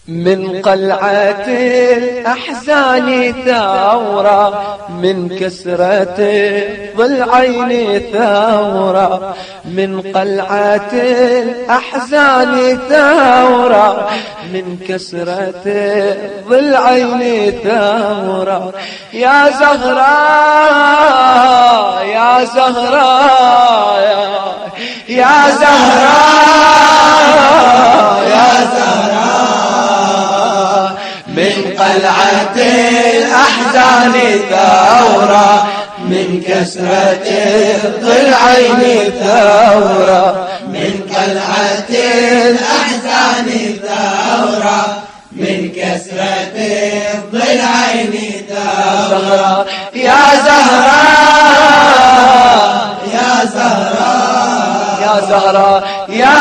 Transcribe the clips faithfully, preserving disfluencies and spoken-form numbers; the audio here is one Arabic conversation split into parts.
من قلعة الأحزان ثورة، من كسرة الضلعين ثورة، من قلعة الأحزان ثورة، من كسرة الضلعين ثورة. يا زهراء يا زهراء يا زهراء يا زهراء، من قلعة الأحزان ثورة، من كسرة الضلعين ثورة، من قلعة الأحزان ثورة، من كسرة الضلعين ثورة. يا زهراء يا زهراء يا زهراء يا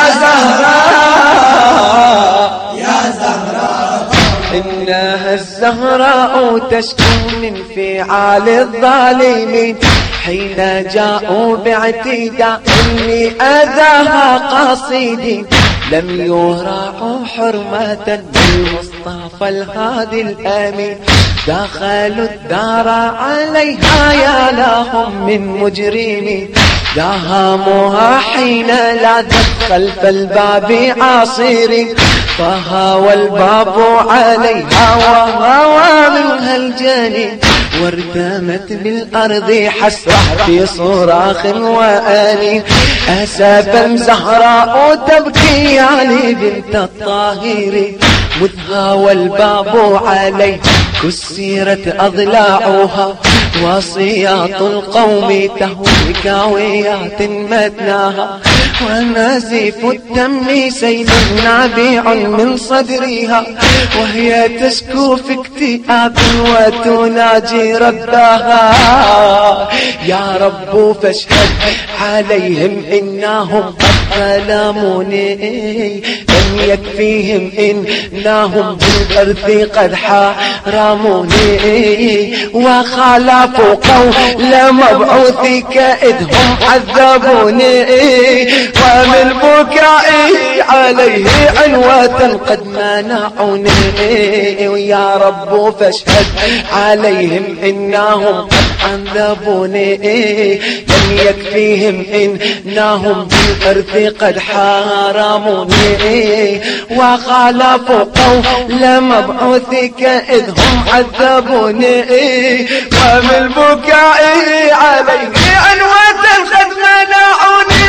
زهراء يا زهراء، إنها الزهراء تشكو من فعال الظالمين، حين جاءوا باعتداء لأذاها قاصدين، لم يراعوا حرمة بالمصطفى الهادي الأمين، دخلوا الدار عليها يا لهم من مجرمين، داهموها حين لاذت خلف الباب عاصرين، فهوى الباب عليها وهوى منها الجنين، وارتمت بالأرض حسرة في صراخ وآنين، أسفا زهراء تبكي علي بنت الطاهرين، مذ هوى الباب عليها كسرت أضلاعها، وصياط القوم تهوي كاويات متناها، ونزيف الدم سيل نابع من صدرها، وهي تشكو في اكتئاب وتناجي ربها. يا رب فاشهد عليهم إنهم قد ظلموني، لم يكفيهم إنهم بالغرث قد حرموني، وخالفوا قول مبعوثك إذ هم عذبوني، ومن بكائي عليه عنوة قد منعوني. ويا رب فاشهد عليهم إنهم قد عذبوني، لم يكفيهم إنهم بالإرث قد حرموني، وخالفوا قول مبعوثك إذ هم عذبوني، ومن بكائي عليه عنوة قد منعوني.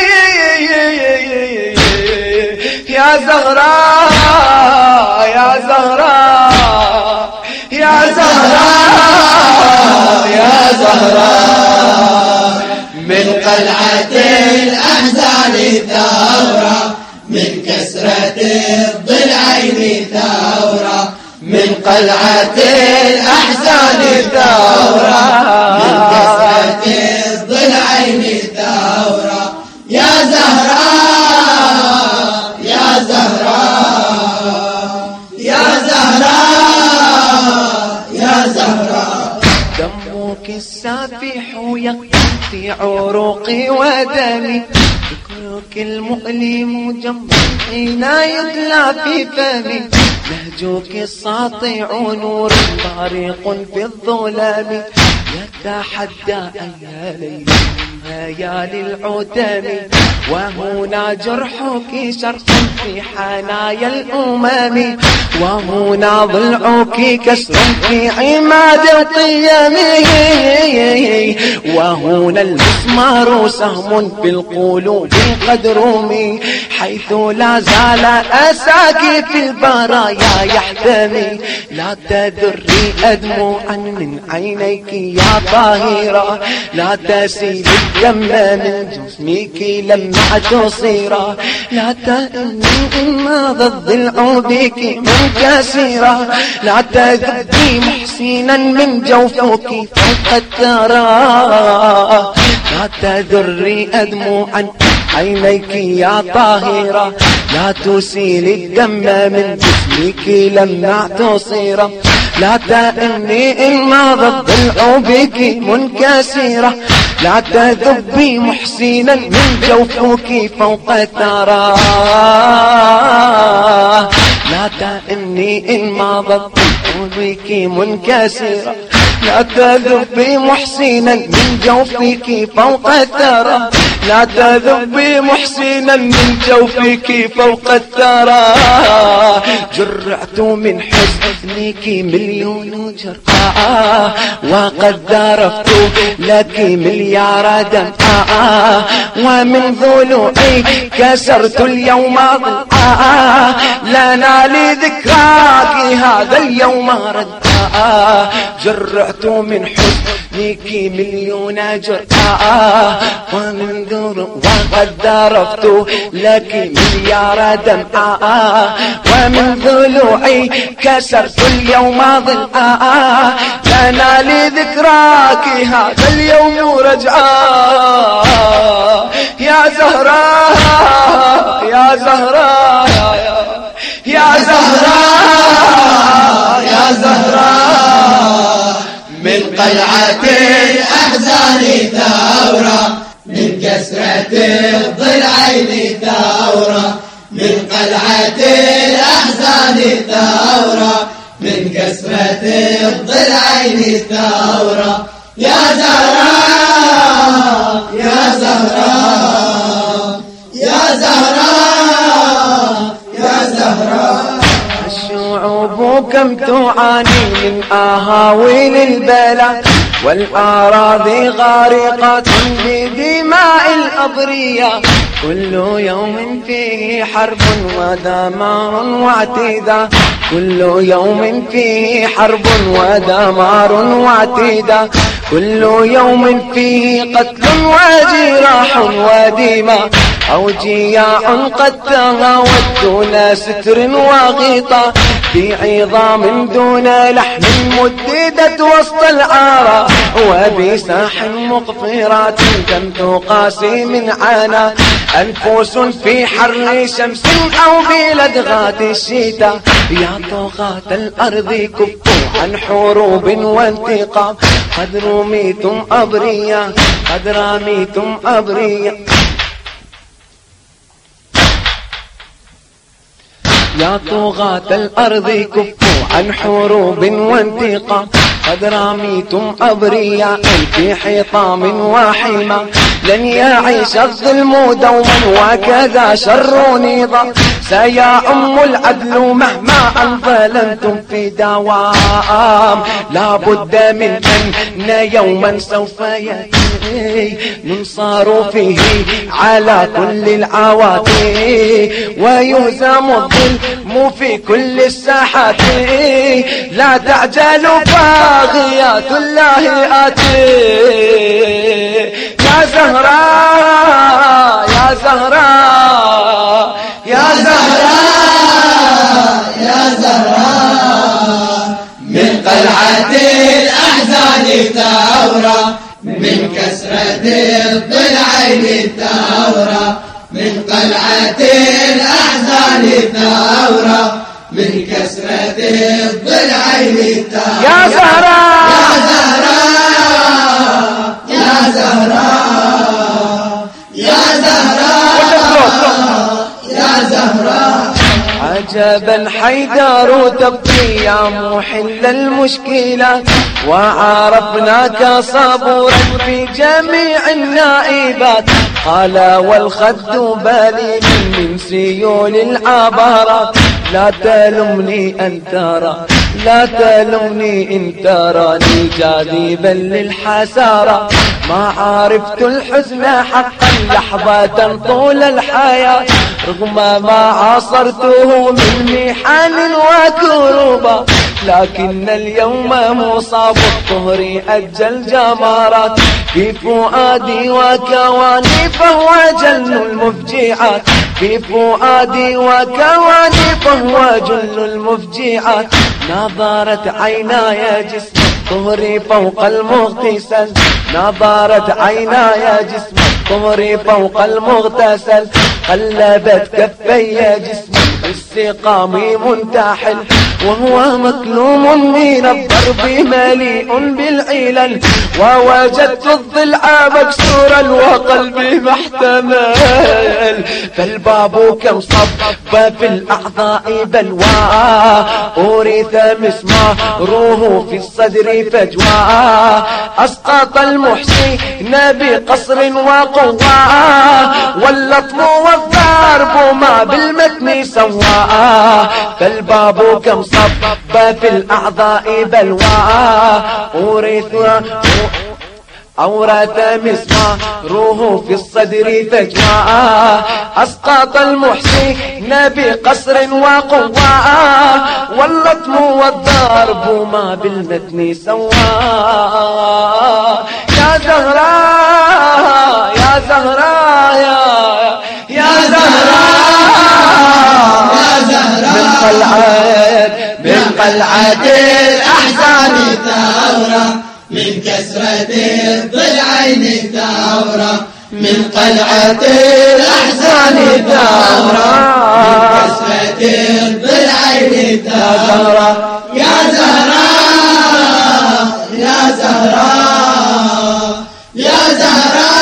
يا زهراء يا زهراء يا زهراء يا زهراء، من قلعة الأحزان ثورة، من كسرة الضلعين ثورة، من قلعة الأحزان ثورة، من كسرة الضلعين ثورة. يا زهراء يا زهراء يا زهراء يا زهراء، دمك السافح يقطع في عروقي ودمي، ذكرك المؤلم جنبي حين يطلع في فمي، نهجك الساطع نور طريق في الظلام، يتحدى يا ليل يا للعتم، وهنا جرحك شرح في حنايا الأمم، وهنا ضلعك كسر في عماد القيم، وهنا المسمار سهم في القلوب قد رمي، حيث لا زال أساك في البرايا يحتمي، لا تذري أدمعا من عينيك يا طاهرة، لا تسيل الدم من جسمك لما تصيرا، لا تأني إن ماذا الضلع بك منكسرا، لا تذبي محسنا من جوفك فوق الثرى، لا تذري أدمعا عينيك يا طاهرة، لا تسيل الدم من جسمك لما تصيرا، لا تأني إن ماذا الضلع بك منكسرة، لا تذبي محسنا من جوفك فوق الثرى، لا تأمني إن ما ضبط قلبك منكسرة، لا تذبي محسنا من جوفك فوق الثرى، لا تذبي محسنا من جوفك فوق الثرى. جرعت من حزنك مليون جرعة، وقد ذرفت لك مليار دمعة، ومن ضلوعي كسرت اليوم ضلعا، لنا لذكراك هذا اليوم ردعا. جرعت من حزنك مليون جرعة، ومن ضلوعي وقد ذرفت لك مليار دمعة، ومن ضلوعي كسرت اليوم ضلعا، لنا لذكراك هذا اليوم رجعا. يا زهراء يا زهراء يا زهراء يا زهراء، من قلعة الأحزان ثورة، من كسرة الضلعين ثورة، من قلعة الأحزان ثورة، من كسرة الضلعين ثورة. يا زهراء يا زهراء يا زهراء يا زهراء. الشعوب كم تعاني من آهاويل البلاء، والأراضي غارقة بدماء الأبرياء، كل يوم فيه حرب ودمار واعتداء، كل يوم فيه حرب ودمار واعتداء، كل يوم فيه قتل وجراح ودماء، أوجياع قد تهاوت دون ستر وغطاء، في عظام دون لحم مددت وسط العارى، وبساح مقفرات لم تقاسي من عنا، أنفس في حر شمس أو بلدغات الشتاء. يا طغاة الأرض كفوا عن حروب وانتقام، قد رميتم أبرياء قد رميتم أبرياء. يا طغاة الأرض كفوا عن حروب وانتقام، قد رميتم أبرياء في حطام وحمى، لن يعيش الظلم دوما وكذا شر نظام، سيعم العدل مهما أنظلمتم في دوام. لا بد من أن يوما سوف يأتي ننصار فيه على كل العواتي، ويهزم الظلم في كل الساحات، لا تعجلوا باغيات الله آتي. يا زهراء يا زهراء يا زهراء يا زهراء، من قلعة الأحزان ثورة، من كسرة الضلعين ثورة، من قلعة الأحزان ثورة، من كسرة الضلعين ثورة. يا زهراء يا زهراء يا زهراء يا زهراء يا زهراء. عجبا حيدر تبقي يا محل المشكلات، وعرفناك صبورا في جميع النائبات، قال والخد بالي من سيول العبارات، لا تلمني أن ترى لا تلمني إن تراني جاذبا للحسارة، ما عرفت الحزن حقا لحظة طول الحياة، رغم ما عاصرته من محن وكروبا، لكن اليوم مصاب الطهر أجل الجمارات، في فؤادي وكواني فهو جل المفجعات، في فؤادي وكواني فهو جل المفجعات، نظرت عيناي جسم الطهر فوق المغتسل، نظرت عيناي جسم الطهر فوق المغتسل، قلبت كفي جسم بالسقام منتحل وهو مكلوم من الضرب مليء بالعلل ووجدت الضلع مكسورا وقلبي محتمل فالباب كم صب في الأعضاء بلوى أورث مسماره في الصدر فجوى أسقط المحسين بقصر وقوى واللطم والضرب ما بالمتن سوى فالباب كم صب في الأعضاء بلوى أورث أورث مسماره في الصدر فجوى أسقط المحسين بقصر وقوى واللطم والضرب ما بالمتن سوى يا زهراء يا زهراء يا يا زهراء يا زهراء من قلعة من قلعة الأحزان ثورة من كسرة الضلعين ثورة من قلعة الأحزان ثورة من كسرة الضلعين ثورة يا زهراء يا زهراء يا زهراء